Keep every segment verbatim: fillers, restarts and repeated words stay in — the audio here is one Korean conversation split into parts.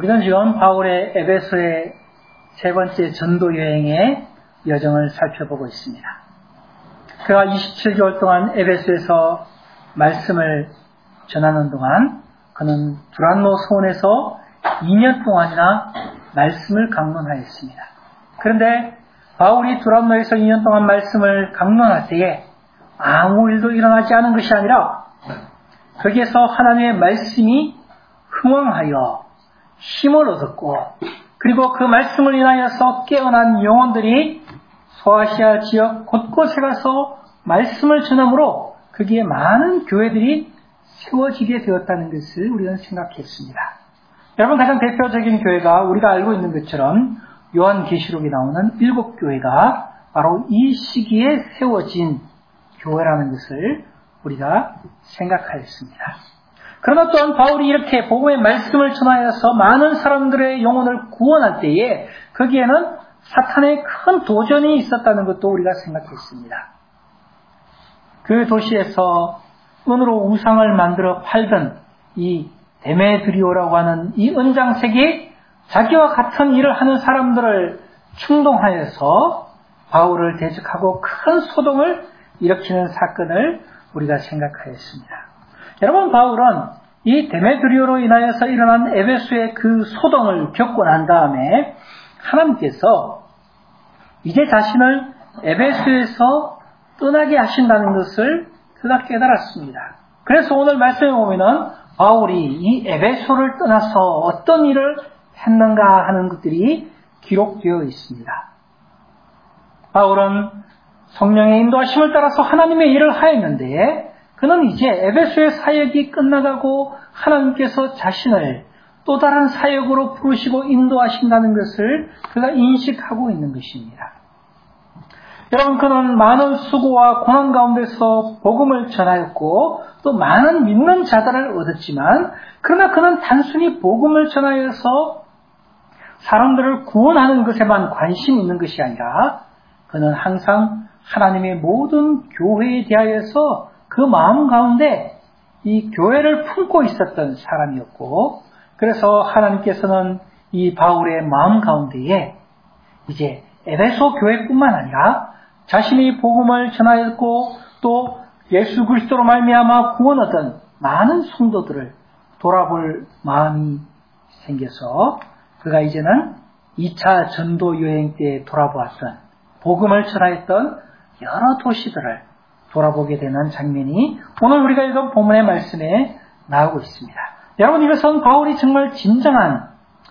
우리는 지금 바울의 에베소의 세 번째 전도 여행의 여정을 살펴보고 있습니다. 그가 이십칠 개월 동안 에베소에서 말씀을 전하는 동안 그는 두란노 소원에서 이 년 동안이나 말씀을 강론하였습니다. 그런데 바울이 두란노에서 이 년 동안 말씀을 강론할 때에 아무 일도 일어나지 않은 것이 아니라 거기에서 하나님의 말씀이 흥왕하여 힘을 얻었고, 그리고 그 말씀을 인하여서 깨어난 영혼들이 소아시아 지역 곳곳에 가서 말씀을 전함으로 거기에 많은 교회들이 세워지게 되었다는 것을 우리는 생각했습니다. 여러분, 가장 대표적인 교회가 우리가 알고 있는 것처럼 요한계시록에 나오는 일곱 교회가 바로 이 시기에 세워진 교회라는 것을 우리가 생각하였습니다. 그러나 또한 바울이 이렇게 복음의 말씀을 전하여서 많은 사람들의 영혼을 구원할 때에 거기에는 사탄의 큰 도전이 있었다는 것도 우리가 생각했습니다. 그 도시에서 은으로 우상을 만들어 팔던 이 데메드리오라고 하는 이 은장색이 자기와 같은 일을 하는 사람들을 충동하여서 바울을 대적하고 큰 소동을 일으키는 사건을 우리가 생각하였습니다. 여러분, 바울은 이 데메드리오로 인하여서 일어난 에베소의 그 소동을 겪고 난 다음에 하나님께서 이제 자신을 에베소에서 떠나게 하신다는 것을 그가 깨달았습니다. 그래서 오늘 말씀에 보면은 바울이 이 에베소를 떠나서 어떤 일을 했는가 하는 것들이 기록되어 있습니다. 바울은 성령의 인도하심을 따라서 하나님의 일을 하였는데 그는 이제 에베소의 사역이 끝나가고 하나님께서 자신을 또 다른 사역으로 부르시고 인도하신다는 것을 그가 인식하고 있는 것입니다. 여러분, 그는 많은 수고와 고난 가운데서 복음을 전하였고 또 많은 믿는 자들을 얻었지만, 그러나 그는 단순히 복음을 전하여서 사람들을 구원하는 것에만 관심이 있는 것이 아니라 그는 항상 하나님의 모든 교회에 대하여서 그 마음 가운데 이 교회를 품고 있었던 사람이었고, 그래서 하나님께서는 이 바울의 마음 가운데에 이제 에베소 교회뿐만 아니라 자신이 복음을 전하였고 또 예수 그리스도로 말미암아 구원 얻은 많은 성도들을 돌아볼 마음이 생겨서 그가 이제는 이 차 전도 여행 때 돌아보았던 복음을 전하였던 여러 도시들을 돌아보게 되는 장면이 오늘 우리가 읽은 본문의 말씀에 나오고 있습니다. 여러분, 이것은 바울이 정말 진정한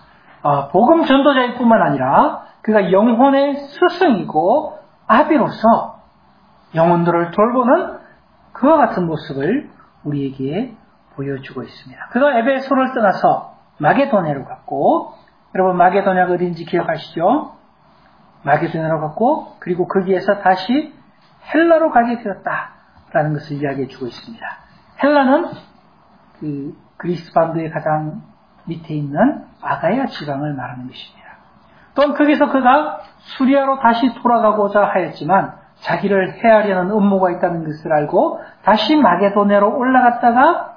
복음 전도자일 뿐만 아니라 그가 영혼의 스승이고 아비로서 영혼들을 돌보는 그와 같은 모습을 우리에게 보여주고 있습니다. 그가 에베소를 떠나서 마게도냐로 갔고, 여러분 마게도냐가 어딘지 기억하시죠? 마게도냐로 갔고 그리고 거기에서 다시 헬라로 가게 되었다라는 것을 이야기해 주고 있습니다. 헬라는 그 그리스 반도의 가장 밑에 있는 아가야 지방을 말하는 것입니다. 또한 거기서 그가 수리아로 다시 돌아가고자 하였지만 자기를 해하려는 음모가 있다는 것을 알고 다시 마게도냐로 올라갔다가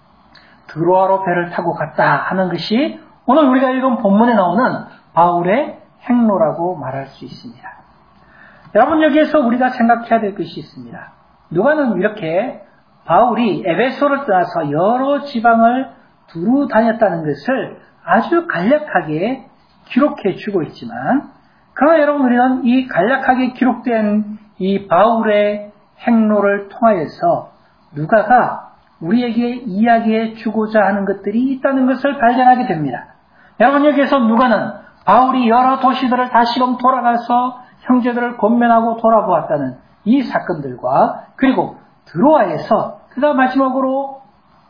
드로아로 배를 타고 갔다 하는 것이 오늘 우리가 읽은 본문에 나오는 바울의 행로라고 말할 수 있습니다. 여러분, 여기에서 우리가 생각해야 될 것이 있습니다. 누가는 이렇게 바울이 에베소를 떠나서 여러 지방을 두루 다녔다는 것을 아주 간략하게 기록해 주고 있지만, 그러나 여러분, 우리는 이 간략하게 기록된 이 바울의 행로를 통하여서 누가가 우리에게 이야기해 주고자 하는 것들이 있다는 것을 발견하게 됩니다. 여러분, 여기에서 누가는 바울이 여러 도시들을 다시금 돌아가서 형제들을 권면하고 돌아보았다는 이 사건들과 그리고 드로아에서 그가 마지막으로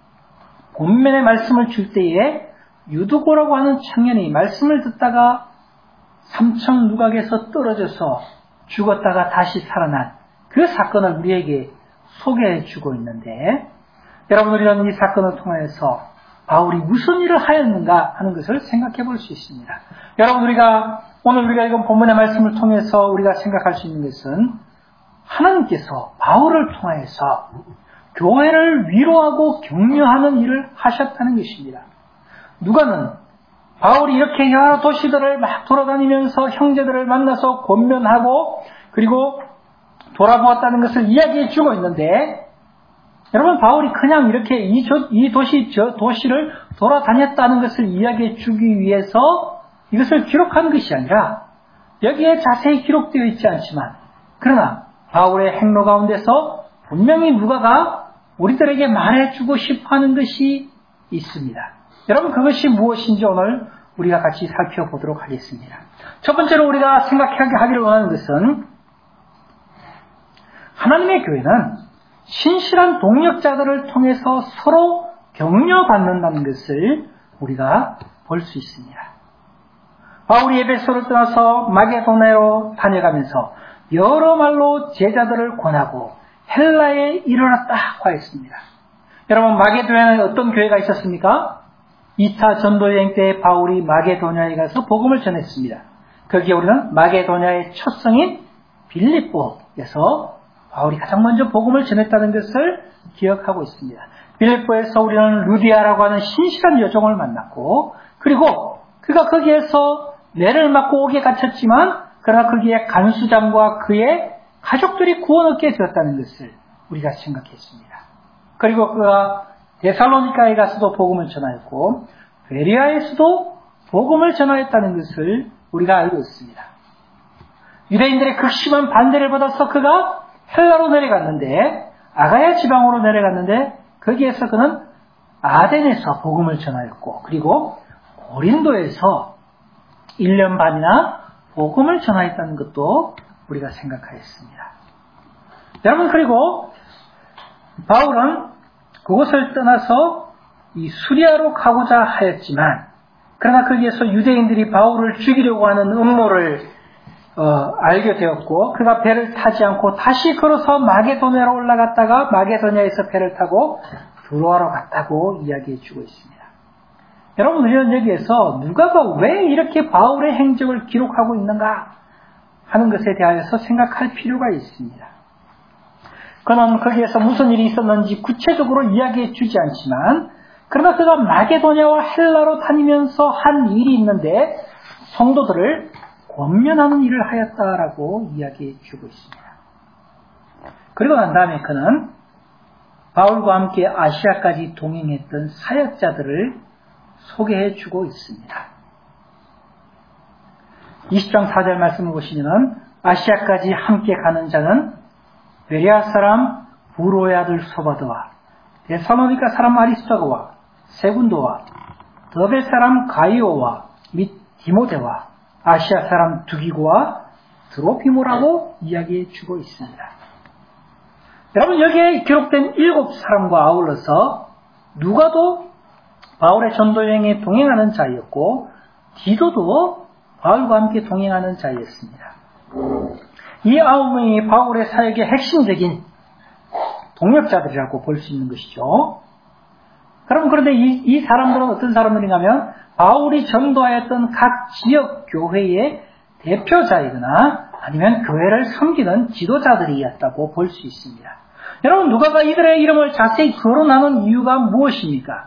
본면의 말씀을 줄 때에 유두고라고 하는 청년이 말씀을 듣다가 삼청 누각에서 떨어져서 죽었다가 다시 살아난 그 사건을 우리에게 소개해 주고 있는데, 여러분, 우리는 이 사건을 통해서 바울이 무슨 일을 하였는가 하는 것을 생각해 볼 수 있습니다. 여러분, 우리가 오늘 우리가 읽은 본문의 말씀을 통해서 우리가 생각할 수 있는 것은 하나님께서 바울을 통해서 교회를 위로하고 격려하는 일을 하셨다는 것입니다. 누가는 바울이 이렇게 여러 도시들을 막 돌아다니면서 형제들을 만나서 권면하고 그리고 돌아보았다는 것을 이야기해 주고 있는데, 여러분, 바울이 그냥 이렇게 이, 조, 이 도시, 저 도시를 돌아다녔다는 것을 이야기해 주기 위해서 이것을 기록한 것이 아니라, 여기에 자세히 기록되어 있지 않지만, 그러나 바울의 행로 가운데서 분명히 누가가 우리들에게 말해주고 싶어 하는 것이 있습니다. 여러분, 그것이 무엇인지 오늘 우리가 같이 살펴보도록 하겠습니다. 첫 번째로 우리가 생각하게 하기를 원하는 것은, 하나님의 교회는 신실한 동역자들을 통해서 서로 격려받는다는 것을 우리가 볼 수 있습니다. 바울이 에베소를 떠나서 마게도냐로 다녀가면서 여러 말로 제자들을 권하고 헬라에 이르렀다 하였습니다. 여러분, 마게도냐에 어떤 교회가 있었습니까? 이 차 전도여행 때 바울이 마게도냐에 가서 복음을 전했습니다. 거기에 우리는 마게도냐의 첫 성인 빌립보에서 바울이 가장 먼저 복음을 전했다는 것을 기억하고 있습니다. 빌립보에서 우리는 루디아라고 하는 신실한 여종을 만났고, 그리고 그가 거기에서 매를 맞고 옥에 갇혔지만 그러나 거기에 간수장과 그의 가족들이 구원 얻게 되었다는 것을 우리가 생각했습니다. 그리고 그가 데살로니가에 가서도 복음을 전하였고 베레아에서도 복음을 전하였다는 것을 우리가 알고 있습니다. 유대인들의 극심한 반대를 받아서 그가 헬라로 내려갔는데, 아가야 지방으로 내려갔는데 거기에서 그는 아덴에서 복음을 전하였고, 그리고 고린도에서 일 년 반이나 복음을 전하였다는 것도 우리가 생각하였습니다. 여러분, 그리고 바울은 그곳을 떠나서 이 수리아로 가고자 하였지만, 그러나 거기에서 유대인들이 바울을 죽이려고 하는 음모를 어, 알게 되었고, 그가 배를 타지 않고 다시 걸어서 마게도냐로 올라갔다가 마게도냐에서 배를 타고 두로아로 갔다고 이야기해 주고 있습니다. 여러분, 우리는 여기에서 누가가 왜 이렇게 바울의 행적을 기록하고 있는가 하는 것에 대하여서 생각할 필요가 있습니다. 그는 거기에서 무슨 일이 있었는지 구체적으로 이야기해 주지 않지만, 그러나 그가 마게도냐와 헬라로 다니면서 한 일이 있는데 성도들을 권면하는 일을 하였다라고 이야기해 주고 있습니다. 그리고 난 다음에 그는 바울과 함께 아시아까지 동행했던 사역자들을 소개해 주고 있습니다. 이십 장 사 절 말씀을 보시면, 아시아까지 함께 가는 자는 베레아 사람 부로의 아들 소바드와 데살로니가 사람 아리스토고와 세군도와 더베 사람 가이오와 및 디모데와 아시아 사람 두기고와 드로피모라고 이야기해 주고 있습니다. 여러분, 여기에 기록된 일곱 사람과 아울러서 누가도 바울의 전도여행에 동행하는 자였고 디도도 바울과 함께 동행하는 자였습니다. 이 아홉 명이 바울의 사역의 핵심적인 동역자들이라고 볼 수 있는 것이죠. 그럼 그런데 이, 이 사람들은 어떤 사람들인가 하면 바울이 전도하였던 각 지역 교회의 대표자이거나 아니면 교회를 섬기는 지도자들이었다고 볼 수 있습니다. 여러분, 누가가 이들의 이름을 자세히 거론하는 이유가 무엇입니까?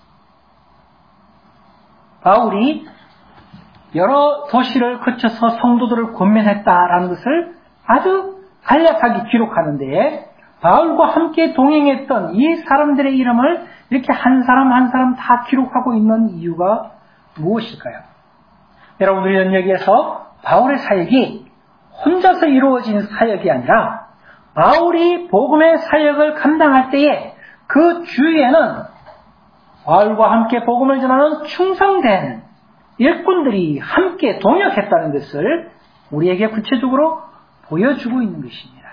바울이 여러 도시를 거쳐서 성도들을 권면했다라는 것을 아주 간략하게 기록하는데, 바울과 함께 동행했던 이 사람들의 이름을 이렇게 한 사람 한 사람 다 기록하고 있는 이유가 무엇일까요? 여러분, 우리는 여기에서 바울의 사역이 혼자서 이루어진 사역이 아니라 바울이 복음의 사역을 감당할 때에 그 주위에는 바울과 함께 복음을 전하는 충성된 일꾼들이 함께 동역했다는 것을 우리에게 구체적으로 보여주고 있는 것입니다.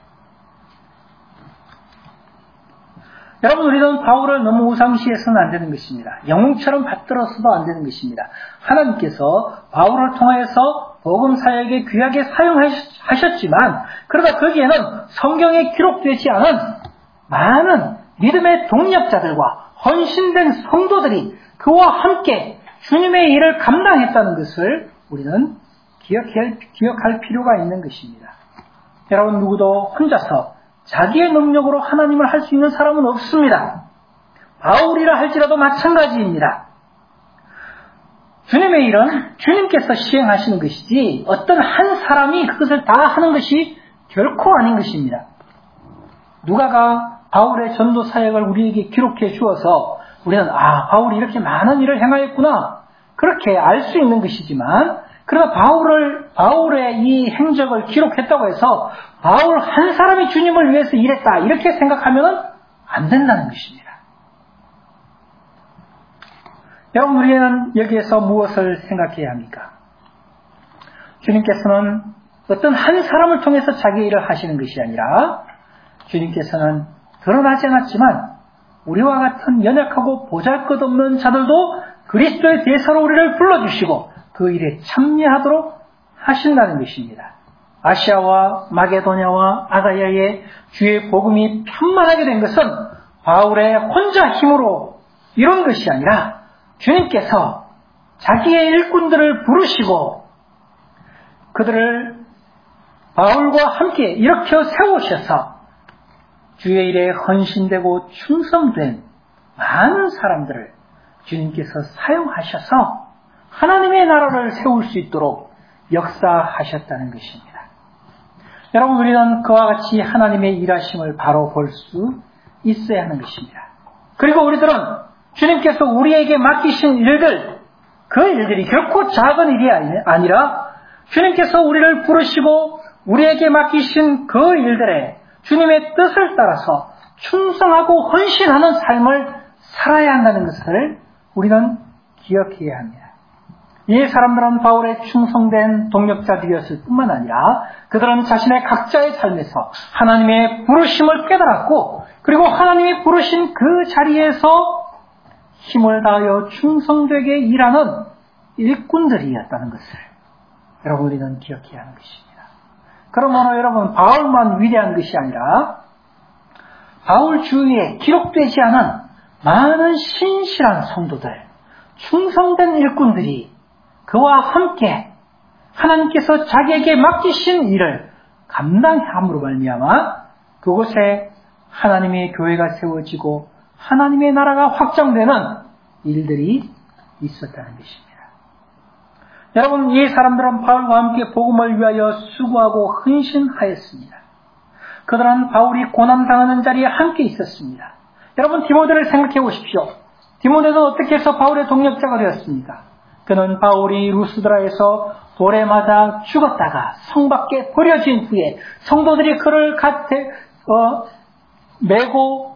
여러분, 우리는 바울을 너무 우상시해서는 안 되는 것입니다. 영웅처럼 받들어서도 안 되는 것입니다. 하나님께서 바울을 통하여서 복음 사역에 귀하게 사용하셨지만, 그러나 거기에는 성경에 기록되지 않은 많은 믿음의 동력자들과 헌신된 성도들이 그와 함께 주님의 일을 감당했다는 것을 우리는 기억할, 기억할 필요가 있는 것입니다. 여러분, 누구도 혼자서 자기의 능력으로 하나님을 할 수 있는 사람은 없습니다. 바울이라 할지라도 마찬가지입니다. 주님의 일은 주님께서 시행하시는 것이지 어떤 한 사람이 그것을 다 하는 것이 결코 아닌 것입니다. 누가가 바울의 전도 사역을 우리에게 기록해 주어서 우리는 아, 바울이 이렇게 많은 일을 행하였구나 그렇게 알 수 있는 것이지만, 그러나 바울을 바울의 이 행적을 기록했다고 해서 바울 한 사람이 주님을 위해서 일했다 이렇게 생각하면 안 된다는 것입니다. 여러분, 우리는 여기에서 무엇을 생각해야 합니까? 주님께서는 어떤 한 사람을 통해서 자기 일을 하시는 것이 아니라 주님께서는 드러나지 않았지만 우리와 같은 연약하고 보잘것없는 자들도 그리스도의 대사로 우리를 불러주시고 그 일에 참여하도록 하신다는 것입니다. 아시아와 마게도냐와 아가야에 주의 복음이 편만하게 된 것은 바울의 혼자 힘으로 이룬 것이 아니라 주님께서 자기의 일꾼들을 부르시고 그들을 바울과 함께 일으켜 세우셔서 주의 일에 헌신되고 충성된 많은 사람들을 주님께서 사용하셔서 하나님의 나라를 세울 수 있도록 역사하셨다는 것입니다. 여러분, 우리는 그와 같이 하나님의 일하심을 바로 볼 수 있어야 하는 것입니다. 그리고 우리들은 주님께서 우리에게 맡기신 일들, 그 일들이 결코 작은 일이 아니라 주님께서 우리를 부르시고 우리에게 맡기신 그 일들에 주님의 뜻을 따라서 충성하고 헌신하는 삶을 살아야 한다는 것을 우리는 기억해야 합니다. 이 사람들은 바울의 충성된 동력자들이었을 뿐만 아니라 그들은 자신의 각자의 삶에서 하나님의 부르심을 깨달았고, 그리고 하나님이 부르신 그 자리에서 힘을 다하여 충성되게 일하는 일꾼들이었다는 것을 여러분, 우리는 기억해야 하는 것입니다. 그러므로 여러분, 바울만 위대한 것이 아니라 바울 주위에 기록되지 않은 많은 신실한 성도들, 충성된 일꾼들이 그와 함께 하나님께서 자기에게 맡기신 일을 감당함으로 말미암아 그곳에 하나님의 교회가 세워지고 하나님의 나라가 확장되는 일들이 있었다는 것입니다. 여러분, 이 사람들은 바울과 함께 복음을 위하여 수고하고 헌신하였습니다. 그들은 바울이 고난당하는 자리에 함께 있었습니다. 여러분, 디모데를 생각해 보십시오. 디모데는 어떻게 해서 바울의 동력자가 되었습니까? 그는 바울이 루스드라에서 돌에 맞아 죽었다가 성 밖에 버려진 후에 성도들이 그를 갓에 어, 메고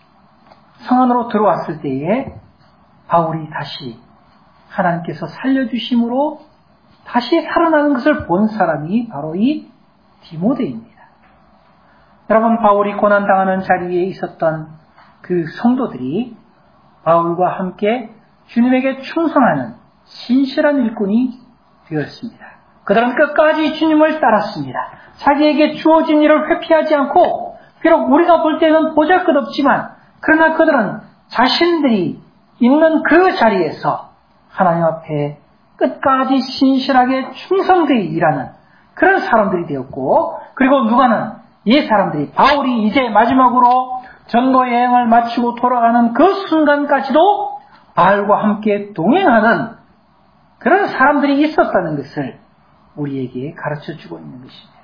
성 안으로 들어왔을 때에 바울이 다시 하나님께서 살려주심으로 다시 살아나는 것을 본 사람이 바로 이 디모데입니다. 여러분, 바울이 고난당하는 자리에 있었던 그 성도들이 바울과 함께 주님에게 충성하는 신실한 일꾼이 되었습니다. 그들은 끝까지 주님을 따랐습니다. 자기에게 주어진 일을 회피하지 않고, 비록 우리가 볼 때는 보잘것없지만 그러나 그들은 자신들이 있는 그 자리에서 하나님 앞에 끝까지 신실하게 충성되어 일하는 그런 사람들이 되었고, 그리고 누가는 이 사람들이 바울이 이제 마지막으로 전도 여행을 마치고 돌아가는 그 순간까지도 바울과 함께 동행하는 그런 사람들이 있었다는 것을 우리에게 가르쳐주고 있는 것입니다.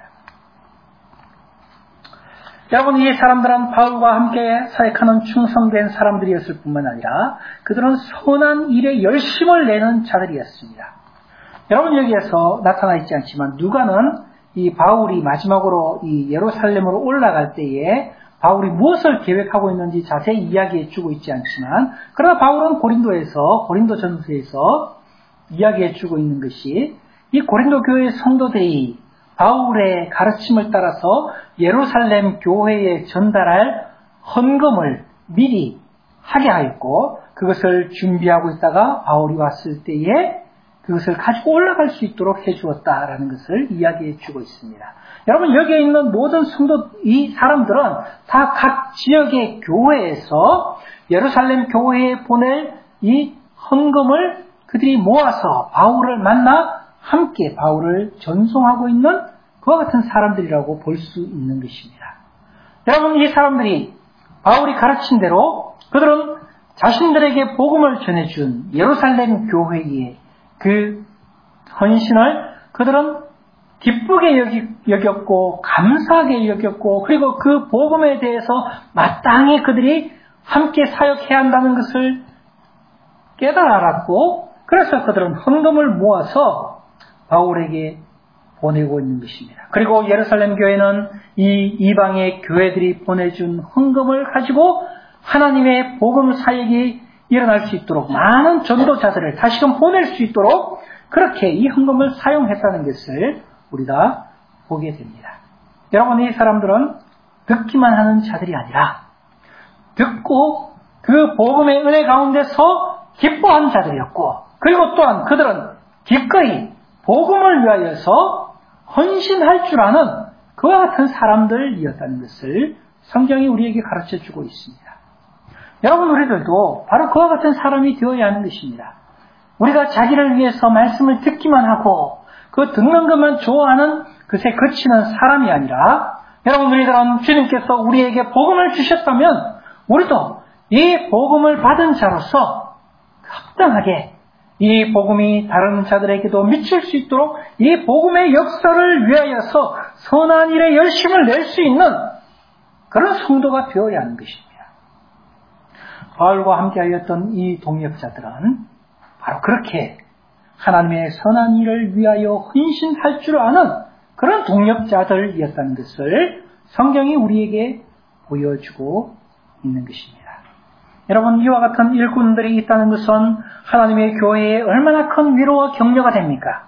여러분, 이 사람들은 바울과 함께 사역하는 충성된 사람들이었을 뿐만 아니라 그들은 선한 일에 열심을 내는 자들이었습니다. 여러분, 여기에서 나타나 있지 않지만 누가는 이 바울이 마지막으로 이 예루살렘으로 올라갈 때에 바울이 무엇을 계획하고 있는지 자세히 이야기해 주고 있지 않지만, 그러나 바울은 고린도에서 고린도 전서에서 이야기해 주고 있는 것이 이 고린도 교회 성도들이 바울의 가르침을 따라서 예루살렘 교회에 전달할 헌금을 미리 하게 하였고, 그것을 준비하고 있다가 바울이 왔을 때에 그것을 가지고 올라갈 수 있도록 해주었다라는 것을 이야기해 주고 있습니다. 여러분, 여기에 있는 모든 성도, 이 사람들은 다 각 지역의 교회에서 예루살렘 교회에 보낼 이 헌금을 그들이 모아서 바울을 만나 함께 바울을 전송하고 있는 그와 같은 사람들이라고 볼 수 있는 것입니다. 여러분, 이 사람들이 바울이 가르친 대로 그들은 자신들에게 복음을 전해준 예루살렘 교회에 그 헌신을 그들은 기쁘게 여기, 여겼고 감사하게 여겼고 그리고 그 복음에 대해서 마땅히 그들이 함께 사역해야 한다는 것을 깨달아 알았고 그래서 그들은 헌금을 모아서 바울에게 보내고 있는 것입니다. 그리고 예루살렘 교회는 이 이방의 교회들이 보내준 헌금을 가지고 하나님의 복음 사역이 일어날 수 있도록 많은 전도자들을 다시금 보낼 수 있도록 그렇게 이 헌금을 사용했다는 것을 우리가 보게 됩니다. 여러분, 이 사람들은 듣기만 하는 자들이 아니라 듣고 그 복음의 은혜 가운데서 기뻐하는 자들이었고 그리고 또한 그들은 기꺼이 복음을 위하여서 헌신할 줄 아는 그와 같은 사람들이었다는 것을 성경이 우리에게 가르쳐주고 있습니다. 여러분, 우리들도 바로 그와 같은 사람이 되어야 하는 것입니다. 우리가 자기를 위해서 말씀을 듣기만 하고 그 듣는 것만 좋아하는 그새 그치는 사람이 아니라 여러분, 우리들은 주님께서 우리에게 복음을 주셨다면 우리도 이 복음을 받은 자로서 합당하게 이 복음이 다른 자들에게도 미칠 수 있도록 이 복음의 역사를 위하여서 선한 일에 열심을 낼 수 있는 그런 성도가 되어야 하는 것입니다. 바울과 함께하였던 이 동역자들은 바로 그렇게 하나님의 선한 일을 위하여 헌신할 줄 아는 그런 동역자들이었다는 것을 성경이 우리에게 보여주고 있는 것입니다. 여러분, 이와 같은 일꾼들이 있다는 것은 하나님의 교회에 얼마나 큰 위로와 격려가 됩니까?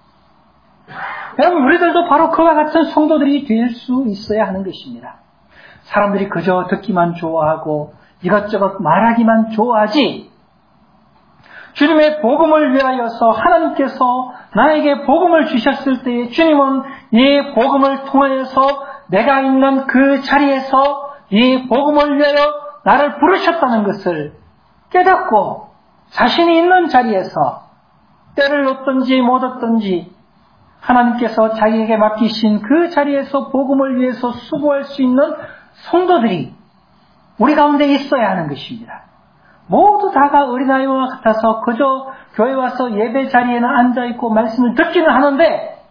여러분, 우리들도 바로 그와 같은 성도들이 될 수 있어야 하는 것입니다. 사람들이 그저 듣기만 좋아하고 이것저것 말하기만 좋아하지 주님의 복음을 위하여서 하나님께서 나에게 복음을 주셨을 때에 주님은 이 복음을 통하여서 내가 있는 그 자리에서 이 복음을 위하여 나를 부르셨다는 것을 깨닫고 자신이 있는 자리에서 때를 얻든지 못 얻든지 하나님께서 자기에게 맡기신 그 자리에서 복음을 위해서 수고할 수 있는 성도들이 우리 가운데 있어야 하는 것입니다. 모두 다가 어린아이와 같아서 그저 교회 와서 예배 자리에는 앉아있고 말씀을 듣기는 하는데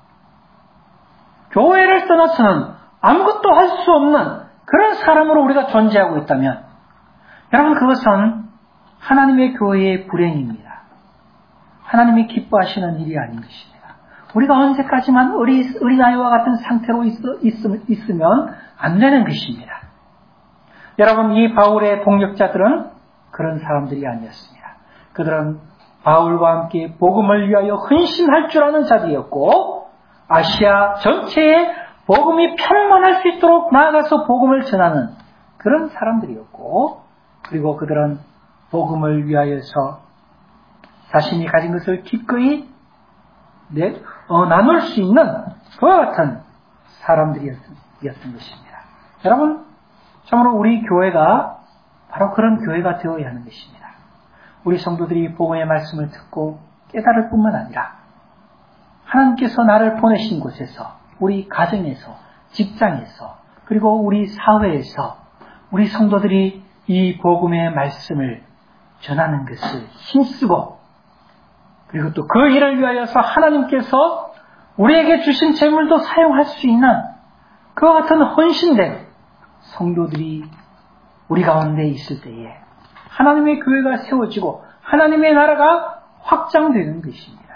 교회를 떠나서는 아무것도 할 수 없는 그런 사람으로 우리가 존재하고 있다면 여러분, 그것은 하나님의 교회의 불행입니다. 하나님이 기뻐하시는 일이 아닌 것입니다. 우리가 언제까지만 어린, 어린아이와 같은 상태로 있, 있, 있으면 안 되는 것입니다. 여러분, 이 바울의 동역자들은 그런 사람들이 아니었습니다. 그들은 바울과 함께 복음을 위하여 헌신할 줄 아는 자들이었고 아시아 전체에 복음이 평만할 수 있도록 나아가서 복음을 전하는 그런 사람들이었고 그리고 그들은 복음을 위하여서 자신이 가진 것을 기꺼이 내, 어, 나눌 수 있는 그와 같은 사람들이었던 것입니다. 여러분, 참으로 우리 교회가 바로 그런 교회가 되어야 하는 것입니다. 우리 성도들이 복음의 말씀을 듣고 깨달을 뿐만 아니라 하나님께서 나를 보내신 곳에서 우리 가정에서 직장에서 그리고 우리 사회에서 우리 성도들이 이 복음의 말씀을 전하는 것을 힘쓰고 그리고 또 그 일을 위하여서 하나님께서 우리에게 주신 재물도 사용할 수 있는 그와 같은 헌신된 성도들이 우리 가운데 있을 때에 하나님의 교회가 세워지고 하나님의 나라가 확장되는 것입니다.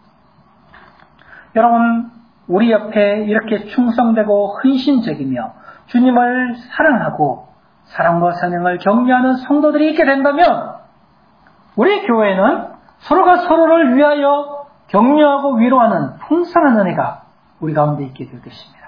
여러분, 우리 옆에 이렇게 충성되고 헌신적이며 주님을 사랑하고 사랑과 사명을 격려하는 성도들이 있게 된다면 우리 교회는 서로가 서로를 위하여 격려하고 위로하는 풍성한 은혜가 우리 가운데 있게 될 것입니다.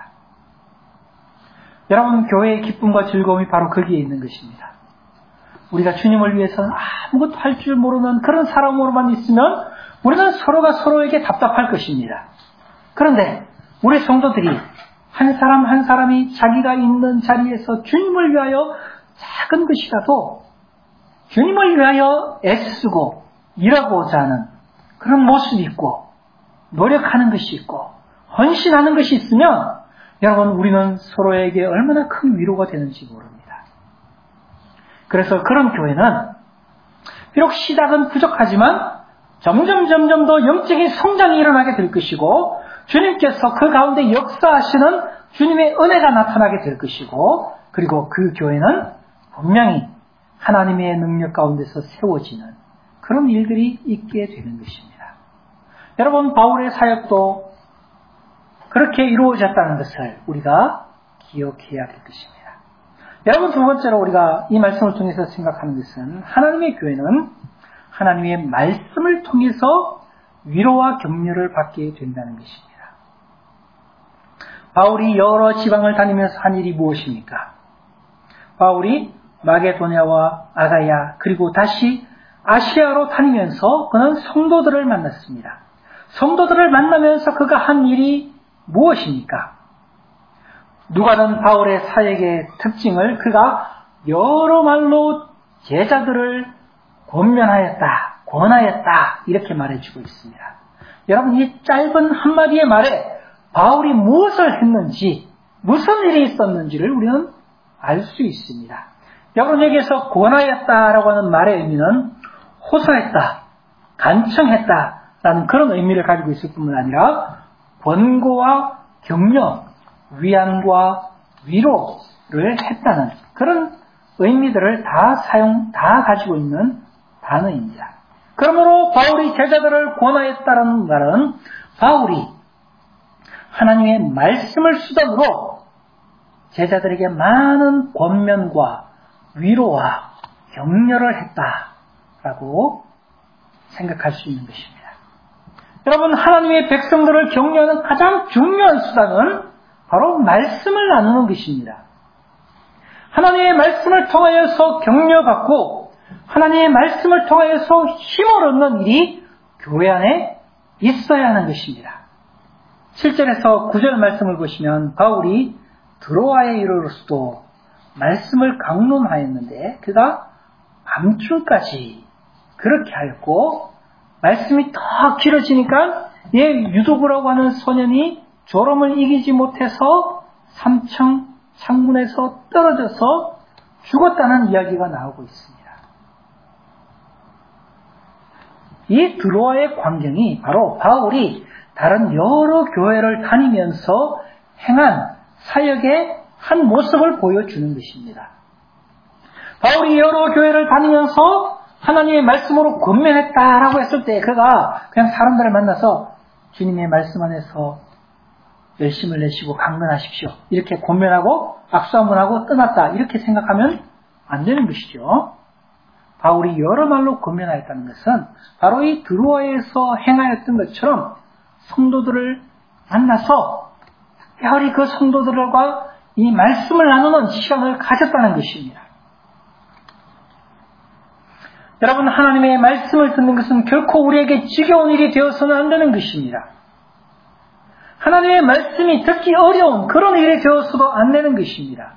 여러분, 교회의 기쁨과 즐거움이 바로 거기에 있는 것입니다. 우리가 주님을 위해서 아무것도 할 줄 모르는 그런 사람으로만 있으면 우리는 서로가 서로에게 답답할 것입니다. 그런데 우리 성도들이 한 사람 한 사람이 자기가 있는 자리에서 주님을 위하여 작은 것이라도 주님을 위하여 애쓰고 일하고자 하는 그런 모습이 있고 노력하는 것이 있고 헌신하는 것이 있으면 여러분, 우리는 서로에게 얼마나 큰 위로가 되는지 모릅니다. 그래서 그런 교회는 비록 시작은 부족하지만 점점 점점 더 영적인 성장이 일어나게 될 것이고 주님께서 그 가운데 역사하시는 주님의 은혜가 나타나게 될 것이고 그리고 그 교회는 분명히 하나님의 능력 가운데서 세워지는 그런 일들이 있게 되는 것입니다. 여러분, 바울의 사역도 그렇게 이루어졌다는 것을 우리가 기억해야 될 것입니다. 여러분, 두 번째로 우리가 이 말씀을 통해서 생각하는 것은 하나님의 교회는 하나님의 말씀을 통해서 위로와 격려를 받게 된다는 것입니다. 바울이 여러 지방을 다니면서 한 일이 무엇입니까? 바울이 마게도냐와 아가야 그리고 다시 아시아로 다니면서 그는 성도들을 만났습니다. 성도들을 만나면서 그가 한 일이 무엇입니까? 누가는 바울의 사역의 특징을 그가 여러 말로 제자들을 권면하였다, 권하였다 이렇게 말해주고 있습니다. 여러분, 이 짧은 한마디의 말에 바울이 무엇을 했는지 무슨 일이 있었는지를 우리는 알 수 있습니다. 여러분, 여기에서 권하였다라고 하는 말의 의미는 호소했다, 간청했다라는 그런 의미를 가지고 있을 뿐만 아니라 권고와 격려, 위안과 위로를 했다는 그런 의미들을 다 사용, 다 가지고 있는 단어입니다. 그러므로 바울이 제자들을 권하였다는 말은 바울이 하나님의 말씀을 수단으로 제자들에게 많은 권면과 위로와 격려를 했다라고 생각할 수 있는 것입니다. 여러분, 하나님의 백성들을 격려하는 가장 중요한 수단은 바로 말씀을 나누는 것입니다. 하나님의 말씀을 통하여서 격려받고 하나님의 말씀을 통하여서 힘을 얻는 일이 교회 안에 있어야 하는 것입니다. 칠 절에서 구 절 말씀을 보시면 바울이 드로아에 이르러서도 말씀을 강론하였는데 그가 밤중까지 그렇게 하였고 말씀이 더 길어지니까 얘 유도구라고 하는 소년이 졸음을 이기지 못해서 삼 층 창문에서 떨어져서 죽었다는 이야기가 나오고 있습니다. 이 드로아의 광경이 바로 바울이 다른 여러 교회를 다니면서 행한 사역의 한 모습을 보여주는 것입니다. 바울이 여러 교회를 다니면서 하나님의 말씀으로 권면했다라고 했을 때 그가 그냥 사람들을 만나서 주님의 말씀 안에서 열심을 내시고 강건하십시오, 이렇게 권면하고 악수 한번 하고 떠났다 이렇게 생각하면 안 되는 것이죠. 바울이 여러 말로 권면하였다는 것은 바로 이 드로아에서 행하였던 것처럼 성도들을 만나서 특별히 그 성도들과 이 말씀을 나누는 시간을 가졌다는 것입니다. 여러분, 하나님의 말씀을 듣는 것은 결코 우리에게 지겨운 일이 되어서는 안 되는 것입니다. 하나님의 말씀이 듣기 어려운 그런 일이 되어서도 안 되는 것입니다.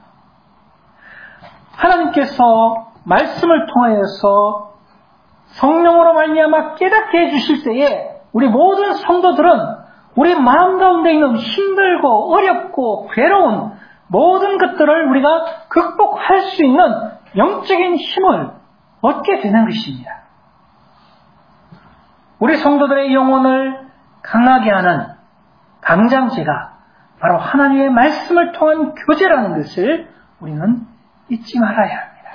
하나님께서 말씀을 통하여서 성령으로 말미암아 깨닫게 해주실 때에 우리 모든 성도들은 우리 마음 가운데 있는 힘들고 어렵고 괴로운 모든 것들을 우리가 극복할 수 있는 영적인 힘을 얻게 되는 것입니다. 우리 성도들의 영혼을 강하게 하는 강장제가 바로 하나님의 말씀을 통한 교제라는 것을 우리는 잊지 말아야 합니다.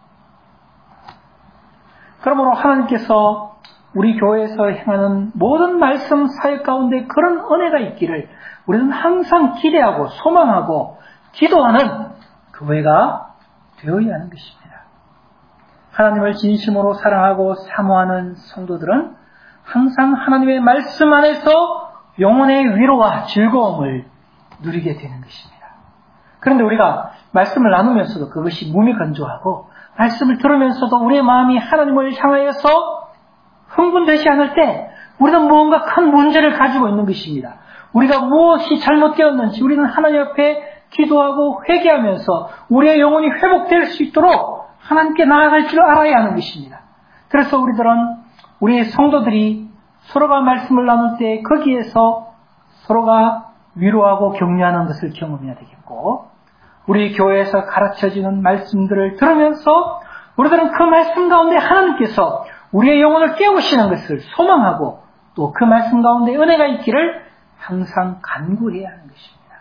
그러므로 하나님께서 우리 교회에서 행하는 모든 말씀 사역 가운데 그런 은혜가 있기를 우리는 항상 기대하고 소망하고 기도하는 교회가 되어야 하는 것입니다. 하나님을 진심으로 사랑하고 사모하는 성도들은 항상 하나님의 말씀 안에서 영혼의 위로와 즐거움을 누리게 되는 것입니다. 그런데 우리가 말씀을 나누면서도 그것이 무미건조하고 말씀을 들으면서도 우리의 마음이 하나님을 향하여서 흥분되지 않을 때 우리는 무언가 큰 문제를 가지고 있는 것입니다. 우리가 무엇이 잘못되었는지 우리는 하나님 앞에 기도하고 회개하면서 우리의 영혼이 회복될 수 있도록 하나님께 나아갈 줄 알아야 하는 것입니다. 그래서 우리들은 우리의 성도들이 서로가 말씀을 나눌 때 거기에서 서로가 위로하고 격려하는 것을 경험해야 되겠고, 우리 교회에서 가르쳐지는 말씀들을 들으면서 우리들은 그 말씀 가운데 하나님께서 우리의 영혼을 깨우시는 것을 소망하고 또 그 말씀 가운데 은혜가 있기를 항상 간구해야 하는 것입니다.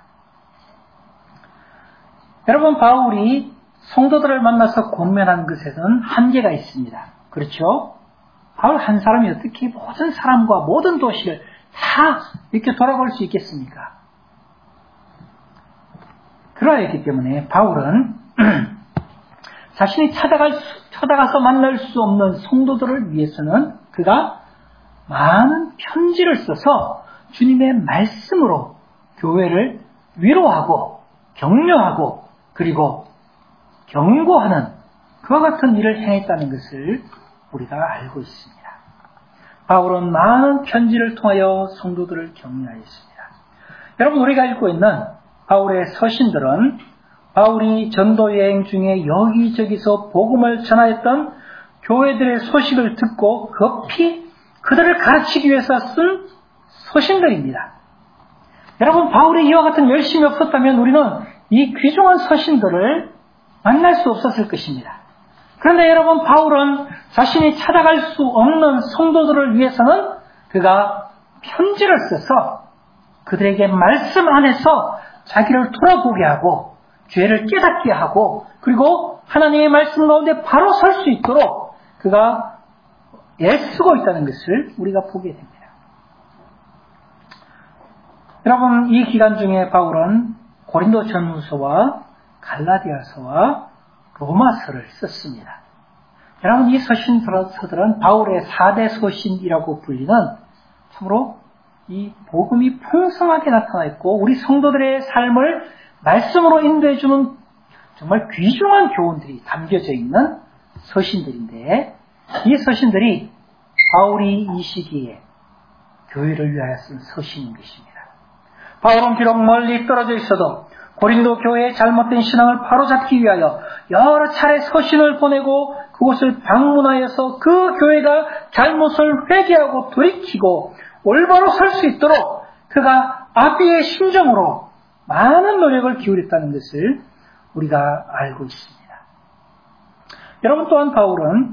여러분, 바울이 성도들을 만나서 권면한 것에는 한계가 있습니다. 그렇죠? 바울 한 사람이 어떻게 모든 사람과 모든 도시를 다 이렇게 돌아볼 수 있겠습니까? 그러했기 때문에 바울은 자신이 찾아갈 수, 찾아가서 만날 수 없는 성도들을 위해서는 그가 많은 편지를 써서 주님의 말씀으로 교회를 위로하고 격려하고 그리고 경고하는 그와 같은 일을 행했다는 것을 우리가 알고 있습니다. 바울은 많은 편지를 통하여 성도들을 격려하였습니다. 여러분, 우리가 읽고 있는 바울의 서신들은 바울이 전도 여행 중에 여기저기서 복음을 전하였던 교회들의 소식을 듣고 급히 그들을 가르치기 위해서 쓴 서신들입니다. 여러분, 바울이 이와 같은 열심이 없었다면 우리는 이 귀중한 서신들을 만날 수 없었을 것입니다. 그런데 여러분, 바울은 자신이 찾아갈 수 없는 성도들을 위해서는 그가 편지를 써서 그들에게 말씀 안에서 자기를 돌아보게 하고 죄를 깨닫게 하고 그리고 하나님의 말씀 가운데 바로 설 수 있도록 그가 애쓰고 있다는 것을 우리가 보게 됩니다. 여러분, 이 기간 중에 바울은 고린도 전후서와 갈라디아서와 로마서를 썼습니다. 여러분, 이 서신서들은 바울의 사대 서신이라고 불리는 참으로 이 복음이 풍성하게 나타나 있고 우리 성도들의 삶을 말씀으로 인도해주는 정말 귀중한 교훈들이 담겨져 있는 서신들인데 이 서신들이 바울이 이 시기에 교회를 위하여 쓴 서신인 것입니다. 바울은 비록 멀리 떨어져 있어도 고린도 교회의 잘못된 신앙을 바로잡기 위하여 여러 차례 서신을 보내고 그곳을 방문하여서 그 교회가 잘못을 회개하고 돌이키고 올바로 설 수 있도록 그가 아비의 심정으로 많은 노력을 기울였다는 것을 우리가 알고 있습니다. 여러분, 또한 바울은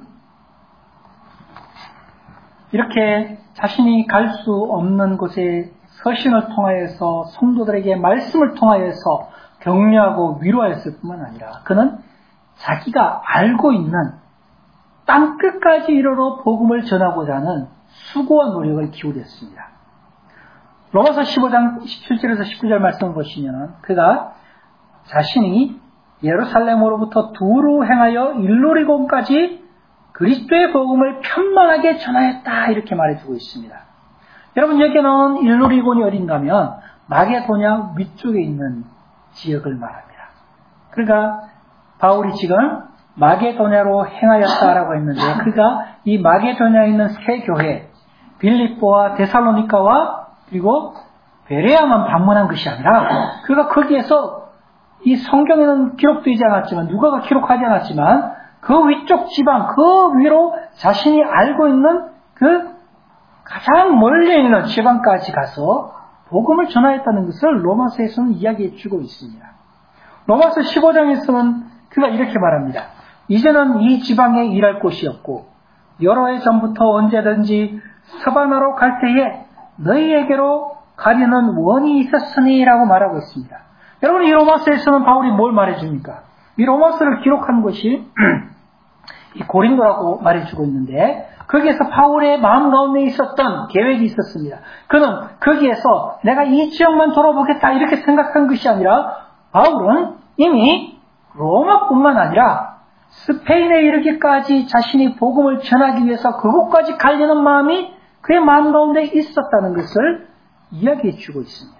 이렇게 자신이 갈 수 없는 곳에 서신을 통하여서 성도들에게 말씀을 통하여서 격려하고 위로하였을 뿐만 아니라 그는 자기가 알고 있는 땅끝까지 이르러 복음을 전하고자 하는 수고와 노력을 기울였습니다. 로마서 십오 장 십칠 절에서 십구 절 말씀을 보시면 그가 자신이 예루살렘으로부터 두루 행하여 일루리곤까지 그리스도의 복음을 편만하게 전하였다 이렇게 말해주고 있습니다. 여러분, 여기에 나온 일루리곤이 어딘가 하면 마게도냐 위쪽에 있는 지역을 말합니다. 그러니까 바울이 지금 마게도냐로 행하였다라고 했는데 그가 이 마게도냐에 있는 세 교회 빌립보와 데살로니가와 그리고 베레아만 방문한 것이 아니라 그가 거기에서 이 성경에는 기록되지 않았지만 누가가 기록하지 않았지만 그 위쪽 지방 그 위로 자신이 알고 있는 그 가장 멀리 있는 지방까지 가서 복음을 전하였다는 것을 로마서에서는 이야기해 주고 있습니다. 로마서 십오 장에서는 그가 이렇게 말합니다. 이제는 이 지방에 일할 곳이 없고 여러 해 전부터 언제든지 서바나로 갈 때에 너희에게로 가려는 원이 있었으니 라고 말하고 있습니다. 여러분, 이 로마서에서는 바울이 뭘 말해줍니까? 이 로마서를 기록한 것이 이 고린도라고 말해주고 있는데 거기에서 바울의 마음 가운데 있었던 계획이 있었습니다. 그는 거기에서 내가 이 지역만 돌아보겠다 이렇게 생각한 것이 아니라 바울은 이미 로마뿐만 아니라 스페인에 이르기까지 자신이 복음을 전하기 위해서 그곳까지 가려는 마음이 그의 마음 가운데 있었다는 것을 이야기해 주고 있습니다.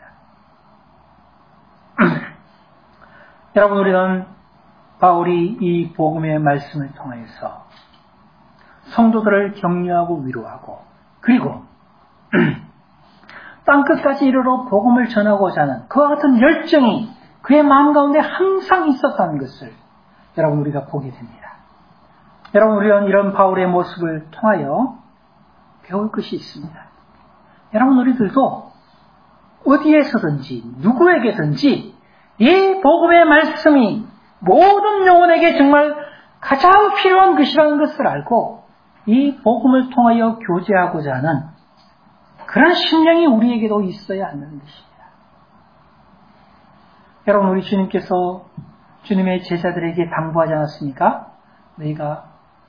여러분, 우리는 바울이 이 복음의 말씀을 통해서 성도들을 격려하고 위로하고 그리고 땅끝까지 이르러 복음을 전하고자 하는 그와 같은 열정이 그의 마음 가운데 항상 있었다는 것을 여러분 우리가 보게 됩니다. 여러분, 우리는 이런 바울의 모습을 통하여 배울 것이 있습니다. 여러분, 우리들도 어디에서든지 누구에게든지 이 복음의 말씀이 모든 영혼에게 정말 가장 필요한 것이라는 것을 알고 이 복음을 통하여 교제하고자 하는 그런 심령이 우리에게도 있어야 하는 것입니다. 여러분, 우리 주님께서 주님의 제자들에게 당부하지 않았습니까? 너희가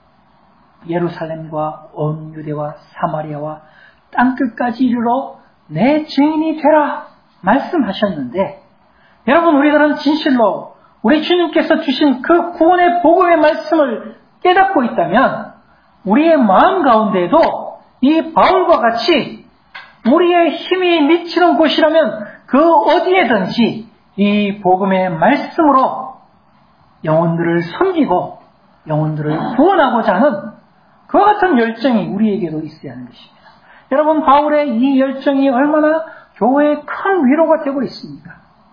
예루살렘과 온 유대와 사마리아와 땅끝까지 이르러 내 증인이 되라 말씀하셨는데, 여러분, 우리들은 진실로 우리 주님께서 주신 그 구원의 복음의 말씀을 깨닫고 있다면 우리의 마음 가운데에도 이 바울과 같이 우리의 힘이 미치는 곳이라면 그 어디에든지 이 복음의 말씀으로 영혼들을 섬기고 영혼들을 구원하고자 하는 그와 같은 열정이 우리에게도 있어야 하는 것입니다. 여러분, 바울의 이 열정이 얼마나 교회에 큰 위로가 되고 있습니까?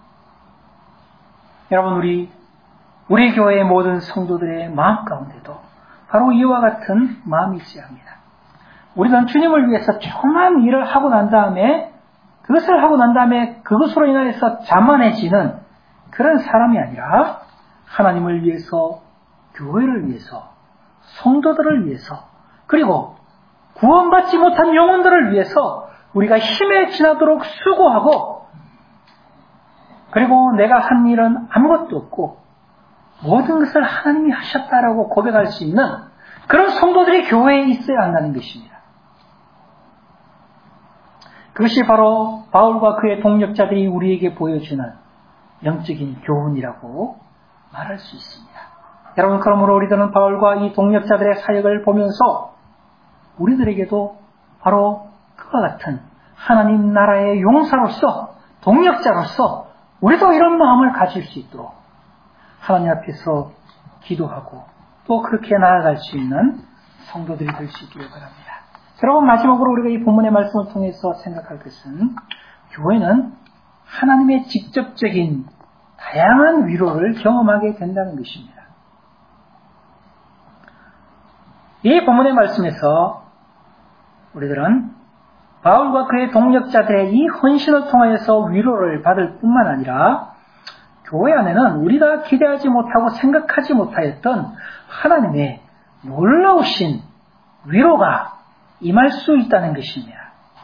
여러분, 우리 우리 교회의 모든 성도들의 마음 가운데도 바로 이와 같은 마음이 있어야 합니다. 우리는 주님을 위해서 조그만 일을 하고 난 다음에 그것을 하고 난 다음에 그것으로 인하여서 자만해지는 그런 사람이 아니라 하나님을 위해서, 교회를 위해서, 성도들을 위해서, 그리고 구원받지 못한 영혼들을 위해서 우리가 힘에 지나도록 수고하고, 그리고 내가 한 일은 아무것도 없고 모든 것을 하나님이 하셨다라고 고백할 수 있는 그런 성도들이 교회에 있어야 한다는 것입니다. 그것이 바로 바울과 그의 동력자들이 우리에게 보여주는 영적인 교훈이라고 말할 수 있습니다. 여러분, 그러므로 우리들은 바울과 이 동력자들의 사역을 보면서 우리들에게도 바로 그와 같은 하나님 나라의 용사로서, 동력자로서 우리도 이런 마음을 가질 수 있도록 하나님 앞에서 기도하고 또 그렇게 나아갈 수 있는 성도들이 될 수 있기를 바랍니다. 여러분, 마지막으로 우리가 이 본문의 말씀을 통해서 생각할 것은 교회는 하나님의 직접적인 다양한 위로를 경험하게 된다는 것입니다. 이 본문의 말씀에서 우리들은 바울과 그의 동력자들의 이 헌신을 통하여서 위로를 받을 뿐만 아니라 교회 안에는 우리가 기대하지 못하고 생각하지 못하였던 하나님의 놀라우신 위로가 임할 수 있다는 것입니다.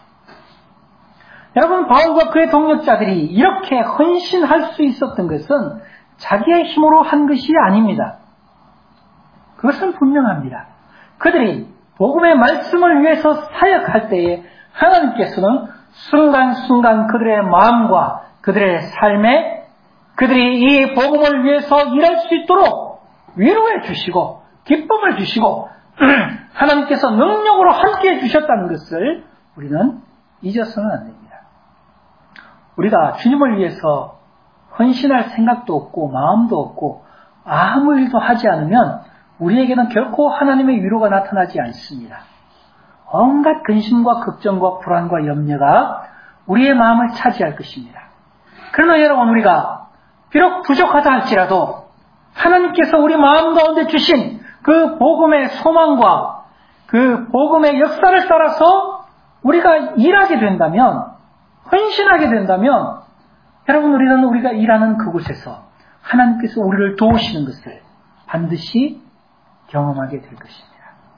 여러분, 바울과 그의 동력자들이 이렇게 헌신할 수 있었던 것은 자기의 힘으로 한 것이 아닙니다. 그것은 분명합니다. 그들이 복음의 말씀을 위해서 사역할 때에 하나님께서는 순간순간 그들의 마음과 그들의 삶에 그들이 이 복음을 위해서 일할 수 있도록 위로해 주시고 기쁨을 주시고 하나님께서 능력으로 함께해 주셨다는 것을 우리는 잊어서는 안 됩니다. 우리가 주님을 위해서 헌신할 생각도 없고 마음도 없고 아무 일도 하지 않으면 우리에게는 결코 하나님의 위로가 나타나지 않습니다. 온갖 근심과 걱정과 불안과 염려가 우리의 마음을 차지할 것입니다. 그러나 여러분, 우리가 비록 부족하다 할지라도 하나님께서 우리 마음 가운데 주신 그 복음의 소망과 그 복음의 역사를 따라서 우리가 일하게 된다면, 헌신하게 된다면, 여러분, 우리는 우리가 일하는 그곳에서 하나님께서 우리를 도우시는 것을 반드시 경험하게 될 것입니다.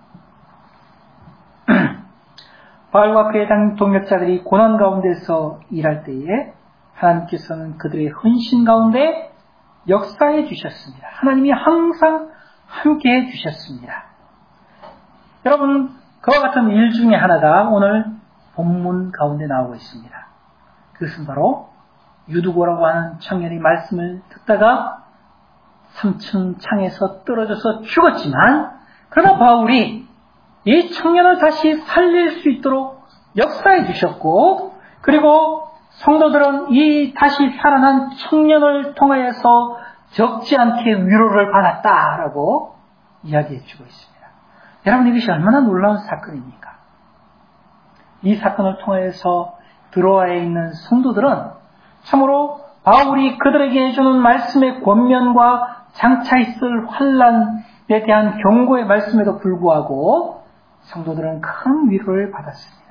바울과 그의 동력자들이 고난 가운데서 일할 때에 하나님께서는 그들의 헌신 가운데 역사해 주셨습니다. 하나님이 항상 함께해 주셨습니다. 여러분, 그와 같은 일 중에 하나가 오늘 본문 가운데 나오고 있습니다. 그것은 바로 유두고라고 하는 청년이 말씀을 듣다가 삼 층 창에서 떨어져서 죽었지만, 그러나 바울이 이 청년을 다시 살릴 수 있도록 역사해 주셨고, 그리고 성도들은 이 다시 살아난 청년을 통하여서 적지 않게 위로를 받았다라고 이야기해 주고 있습니다. 여러분, 이것이 얼마나 놀라운 사건입니까? 이 사건을 통해서 드로아에 있는 성도들은 참으로 바울이 그들에게 해주는 말씀의 권면과 장차 있을 환난에 대한 경고의 말씀에도 불구하고 성도들은 큰 위로를 받았습니다.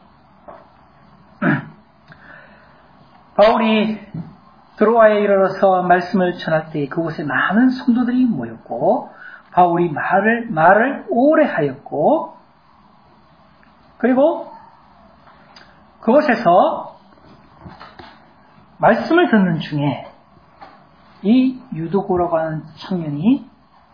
바울이 드로아에 이르러서 말씀을 전할 때 그곳에 많은 성도들이 모였고 바울이 말을, 말을 오래 하였고 그리고 그곳에서 말씀을 듣는 중에 이 유두고라고 하는 청년이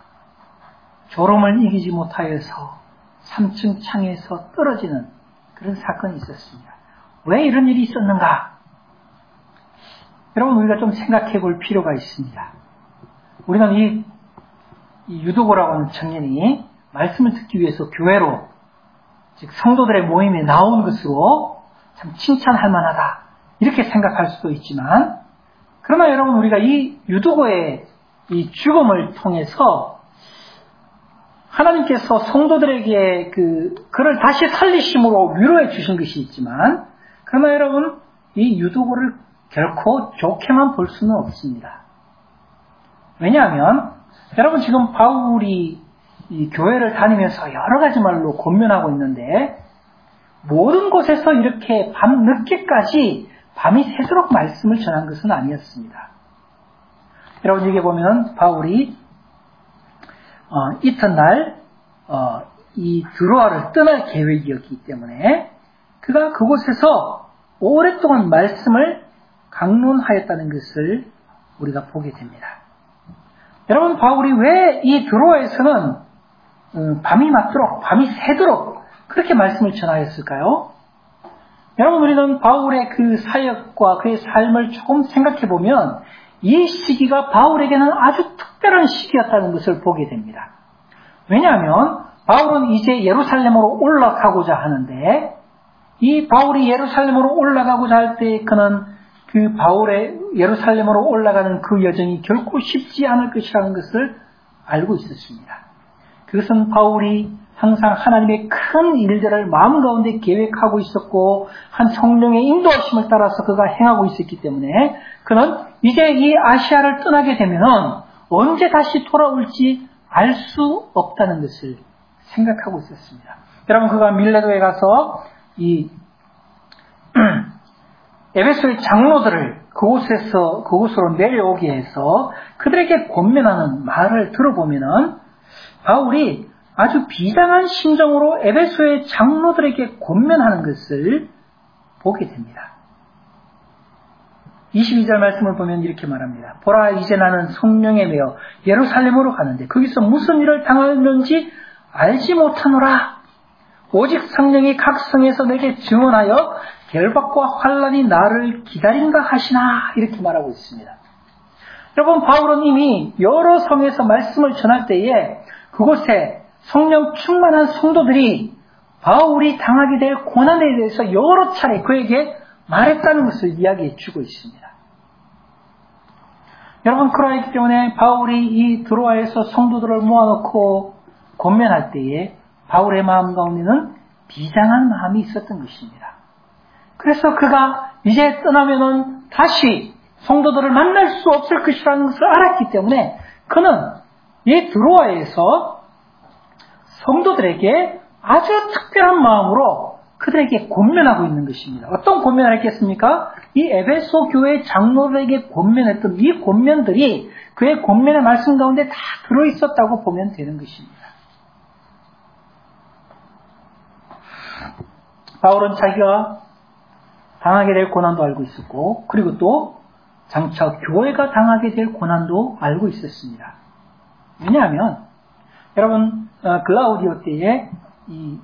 졸음을 이기지 못하여서 삼 층 창에서 떨어지는 그런 사건이 있었습니다. 왜 이런 일이 있었는가? 여러분, 우리가 좀 생각해 볼 필요가 있습니다. 우리는 이, 이 유두고라고 하는 청년이 말씀을 듣기 위해서 교회로, 즉 성도들의 모임에 나온 것으로 참 칭찬할 만하다, 이렇게 생각할 수도 있지만, 그러나 여러분, 우리가 이 유두고의 이 죽음을 통해서 하나님께서 성도들에게 그 그를 다시 살리심으로 위로해 주신 것이 있지만, 그러나 여러분, 이 유두고를 결코 좋게만 볼 수는 없습니다. 왜냐하면 여러분, 지금 바울이 이 교회를 다니면서 여러 가지 말로 권면하고 있는데, 모든 곳에서 이렇게 밤 늦게까지 밤이 새도록 말씀을 전한 것은 아니었습니다. 여러분, 여기 보면 바울이 어, 이튿날 어, 이 드로아를 떠날 계획이었기 때문에 그가 그곳에서 오랫동안 말씀을 강론하였다는 것을 우리가 보게 됩니다. 여러분, 바울이 왜 이 드로아에서는 음, 밤이 맞도록, 밤이 새도록 그렇게 말씀을 전하였을까요? 여러분, 우리는 바울의 그 사역과 그의 삶을 조금 생각해 보면 이 시기가 바울에게는 아주 특별한 시기였다는 것을 보게 됩니다. 왜냐하면 바울은 이제 예루살렘으로 올라가고자 하는데, 이 바울이 예루살렘으로 올라가고자 할 때 그는 그 바울의 예루살렘으로 올라가는 그 여정이 결코 쉽지 않을 것이라는 것을 알고 있었습니다. 그것은 바울이 항상 하나님의 큰 일들을 마음 가운데 계획하고 있었고 한 성령의 인도하심을 따라서 그가 행하고 있었기 때문에 그는 이제 이 아시아를 떠나게 되면 언제 다시 돌아올지 알 수 없다는 것을 생각하고 있었습니다. 여러분, 그가 밀레도에 가서 이 에베소의 장로들을 그곳에서 그곳으로 내려오게 해서 그들에게 권면하는 말을 들어보면은 바울이 아주 비장한 심정으로 에베소의 장로들에게 권면하는 것을 보게 됩니다. 이십이 절 말씀을 보면 이렇게 말합니다. 보라, 이제 나는 성령에 매여 예루살렘으로 가는데 거기서 무슨 일을 당하는지 알지 못하노라. 오직 성령이 각 성에서 내게 증언하여 결박과 환란이 나를 기다린다 하시나, 이렇게 말하고 있습니다. 여러분, 바울은 이미 여러 성에서 말씀을 전할 때에 그곳에 성령 충만한 성도들이 바울이 당하게 될 고난에 대해서 여러 차례 그에게 말했다는 것을 이야기해 주고 있습니다. 여러분, 그러하기 때문에 바울이 이 드로아에서 성도들을 모아놓고 권면할 때에 바울의 마음 가운데는 비장한 마음이 있었던 것입니다. 그래서 그가 이제 떠나면은 다시 성도들을 만날 수 없을 것이라는 것을 알았기 때문에 그는 이 드로아에서 성도들에게 아주 특별한 마음으로 그들에게 권면하고 있는 것입니다. 어떤 권면을 했겠습니까? 이 에베소 교회 장로들에게 권면했던 이 권면들이 그의 권면의 말씀 가운데 다 들어있었다고 보면 되는 것입니다. 바울은 자기가 당하게 될 고난도 알고 있었고, 그리고 또 장차 교회가 당하게 될 고난도 알고 있었습니다. 왜냐하면 여러분, 글라우디오 때에 이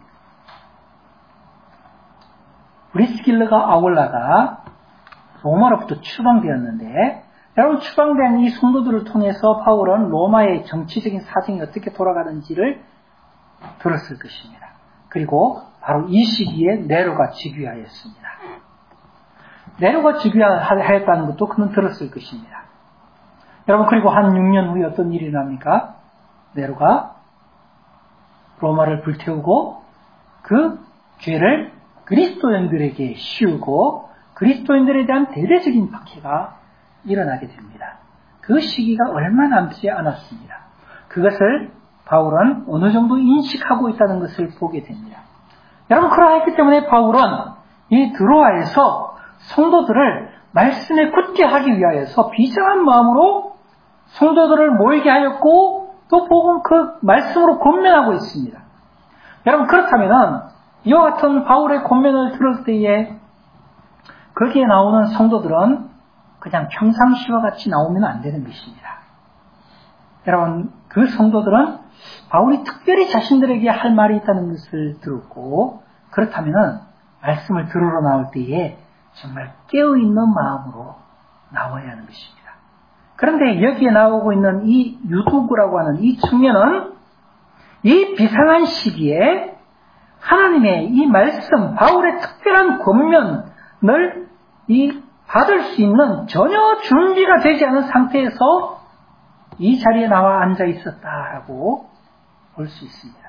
브리스길라가 아울라가 로마로부터 추방되었는데, 여러분, 추방된 이 성도들을 통해서 바울은 로마의 정치적인 사정이 어떻게 돌아가는지를 들었을 것입니다. 그리고 바로 이 시기에 네로가 즉위하였습니다. 네로가 즉위하였다는 것도 그는 들었을 것입니다. 여러분, 그리고 한 육 년 후에 어떤 일이 납니까? 네로가 로마를 불태우고 그 죄를 그리스도인들에게 씌우고 그리스도인들에 대한 대대적인 박해가 일어나게 됩니다. 그 시기가 얼마 남지 않았습니다. 그것을 바울은 어느 정도 인식하고 있다는 것을 보게 됩니다. 여러분, 그러했기 때문에 바울은 이 드로아에서 성도들을 말씀에 굳게 하기 위하여서 비장한 마음으로 성도들을 모이게 하였고 또 복음 그 말씀으로 권면하고 있습니다. 여러분, 그렇다면 이와 같은 바울의 권면을 들을 때에 거기에 나오는 성도들은 그냥 평상시와 같이 나오면 안 되는 것입니다. 여러분, 그 성도들은 바울이 특별히 자신들에게 할 말이 있다는 것을 들었고, 그렇다면 말씀을 들으러 나올 때에 정말 깨어있는 마음으로 나와야 하는 것입니다. 그런데 여기에 나오고 있는 이 유두구라고 하는 이 청년은 이 비상한 시기에 하나님의 이 말씀, 바울의 특별한 권면을 이 받을 수 있는 전혀 준비가 되지 않은 상태에서 이 자리에 나와 앉아 있었다라고 볼 수 있습니다.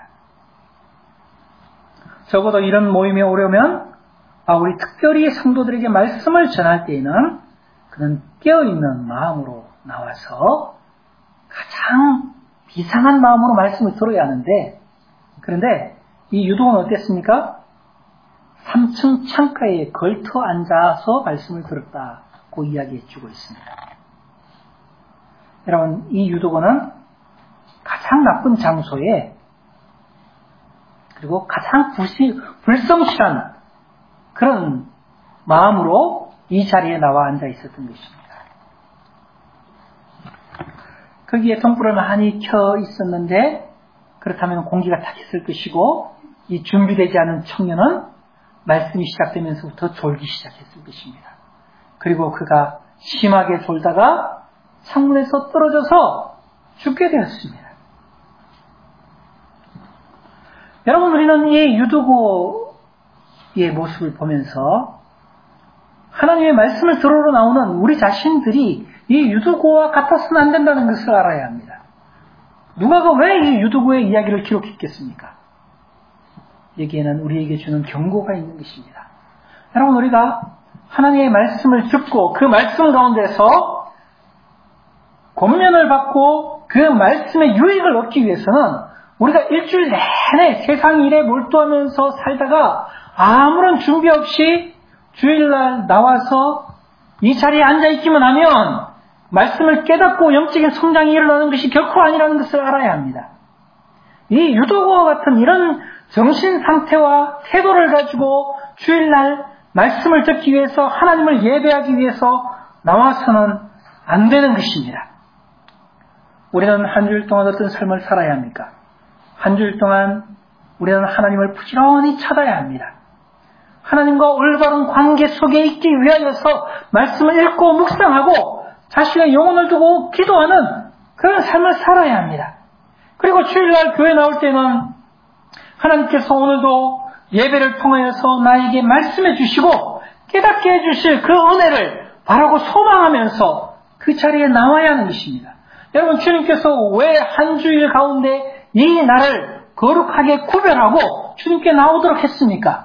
적어도 이런 모임에 오려면 바울이 특별히 성도들에게 말씀을 전할 때에는 그는 깨어있는 마음으로 나와서 가장 비상한 마음으로 말씀을 들어야 하는데, 그런데 이 유독은 어땠습니까? 삼 층 창가에 걸터 앉아서 말씀을 들었다고 이야기해 주고 있습니다. 여러분, 이 유독은 가장 나쁜 장소에 그리고 가장 불시, 불성실한 그런 마음으로 이 자리에 나와 앉아 있었던 것입니다. 거기에 등불을 많이 켜 있었는데 그렇다면 공기가 탁했을 것이고, 이 준비되지 않은 청년은 말씀이 시작되면서부터 졸기 시작했을 것입니다. 그리고 그가 심하게 졸다가 창문에서 떨어져서 죽게 되었습니다. 여러분, 우리는 이 유두고의 모습을 보면서 하나님의 말씀을 들으러 나오는 우리 자신들이 이 유두고와 같아서는 안 된다는 것을 알아야 합니다. 누가가 왜 이 유두고의 이야기를 기록했겠습니까? 여기에는 우리에게 주는 경고가 있는 것입니다. 여러분, 우리가 하나님의 말씀을 듣고 그 말씀 가운데서 권면을 받고 그 말씀의 유익을 얻기 위해서는 우리가 일주일 내내 세상 일에 몰두하면서 살다가 아무런 준비 없이 주일날 나와서 이 자리에 앉아있기만 하면 말씀을 깨닫고 영적인 성장이 일어나는 것이 결코 아니라는 것을 알아야 합니다. 이 유도고와 같은 이런 정신 상태와 태도를 가지고 주일날 말씀을 듣기 위해서 하나님을 예배하기 위해서 나와서는 안 되는 것입니다. 우리는 한 주일 동안 어떤 삶을 살아야 합니까? 한 주일 동안 우리는 하나님을 부지런히 찾아야 합니다. 하나님과 올바른 관계 속에 있기 위하여서 말씀을 읽고 묵상하고 자신의 영혼을 두고 기도하는 그런 삶을 살아야 합니다. 그리고 주일날 교회 나올 때는 하나님께서 오늘도 예배를 통하여서 나에게 말씀해 주시고 깨닫게 해주실 그 은혜를 바라고 소망하면서 그 자리에 나와야 하는 것입니다. 여러분, 주님께서 왜 한 주일 가운데 이 날을 거룩하게 구별하고 주님께 나오도록 했습니까?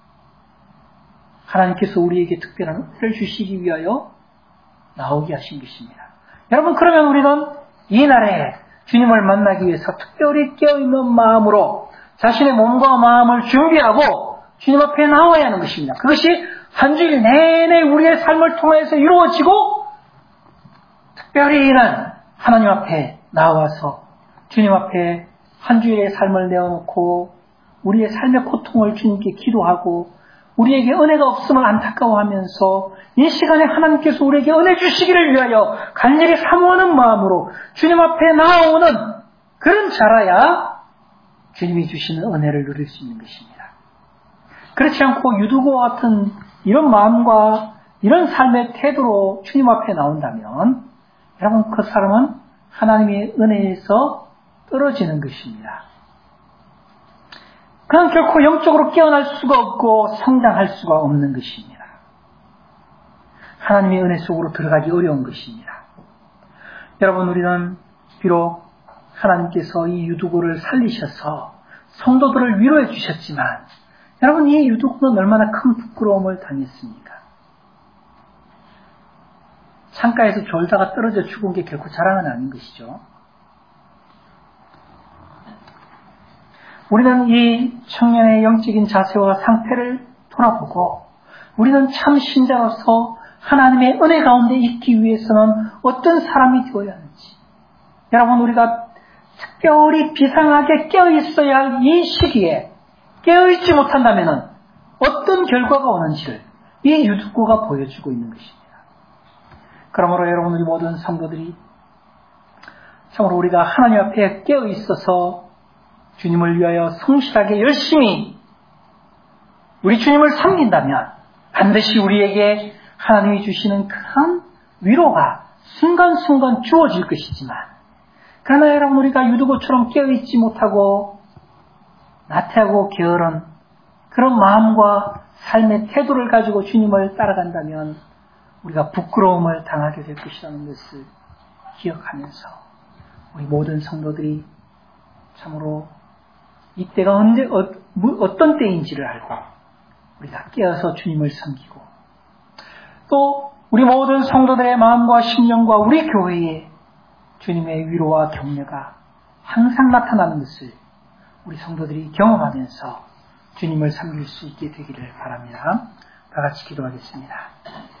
하나님께서 우리에게 특별한 은혜를 주시기 위하여 나오게 하신 것입니다. 여러분, 그러면 우리는 이 날에 주님을 만나기 위해서 특별히 깨어있는 마음으로 자신의 몸과 마음을 준비하고 주님 앞에 나와야 하는 것입니다. 그것이 한 주일 내내 우리의 삶을 통해서 이루어지고, 특별히 이날 하나님 앞에 나와서 주님 앞에 한 주일의 삶을 내어놓고 우리의 삶의 고통을 주님께 기도하고 우리에게 은혜가 없음을 안타까워하면서 이 시간에 하나님께서 우리에게 은혜 주시기를 위하여 간절히 사모하는 마음으로 주님 앞에 나아오는 그런 자라야 주님이 주시는 은혜를 누릴 수 있는 것입니다. 그렇지 않고 유두고와 같은 이런 마음과 이런 삶의 태도로 주님 앞에 나온다면 여러분, 그 사람은 하나님의 은혜에서 떨어지는 것입니다. 그는 결코 영적으로 깨어날 수가 없고 성장할 수가 없는 것입니다. 하나님의 은혜 속으로 들어가기 어려운 것입니다. 여러분, 우리는 비록 하나님께서 이 유두고를 살리셔서 성도들을 위로해 주셨지만 여러분, 이 유두고는 얼마나 큰 부끄러움을 당했습니까? 창가에서 졸다가 떨어져 죽은 게 결코 자랑은 아닌 것이죠. 우리는 이 청년의 영적인 자세와 상태를 돌아보고 우리는 참 신자로서 하나님의 은혜 가운데 있기 위해서는 어떤 사람이 되어야 하는지, 여러분, 우리가 특별히 비상하게 깨어있어야 할 이 시기에 깨어있지 못한다면 어떤 결과가 오는지를 이 유두고가 보여주고 있는 것입니다. 그러므로 여러분 우리 모든 성도들이 참으로 우리가 하나님 앞에 깨어있어서 주님을 위하여 성실하게 열심히 우리 주님을 섬긴다면 반드시 우리에게 하나님이 주시는 큰 위로가 순간순간 주어질 것이지만, 그러나 여러분 우리가 유두고처럼 깨어있지 못하고 나태하고 게으른 그런 마음과 삶의 태도를 가지고 주님을 따라간다면 우리가 부끄러움을 당하게 될 것이라는 것을 기억하면서 우리 모든 성도들이 참으로 이때가 언제 어, 어떤 때인지를 알고 우리가 깨어서 주님을 섬기고, 또 우리 모든 성도들의 마음과 심령과 우리 교회에 주님의 위로와 격려가 항상 나타나는 것을 우리 성도들이 경험하면서 주님을 섬길 수 있게 되기를 바랍니다. 다 같이 기도하겠습니다.